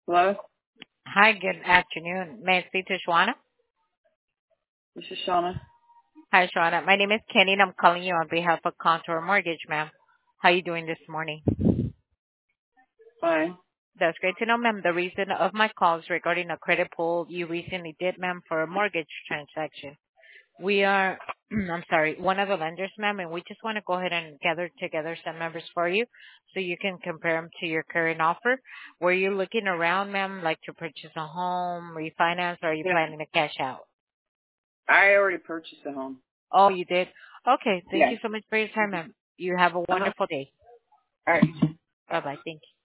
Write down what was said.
Hello, Hi, good afternoon. May I speak to Shawana? this is Shauna. Hi, Shawana. My name is Kenny, and I'm calling you on behalf of Contour Mortgage, ma'am. How you doing this morning? Fine. That's great to know, ma'am. The reason of my call is regarding a credit pull you recently did, ma'am, for a mortgage transaction. We are, I'm sorry, one of the lenders, ma'am, and we just want to go ahead and gather together some members for you so you can compare them to your current offer. Were you looking around, ma'am, like to purchase a home, refinance, or are you Yeah, planning to cash out? I already purchased a home. Oh, you did? Okay. Thank Yeah. you so much for your time, ma'am. You have a Uh huh. wonderful day. All right. Bye-bye. Thank you.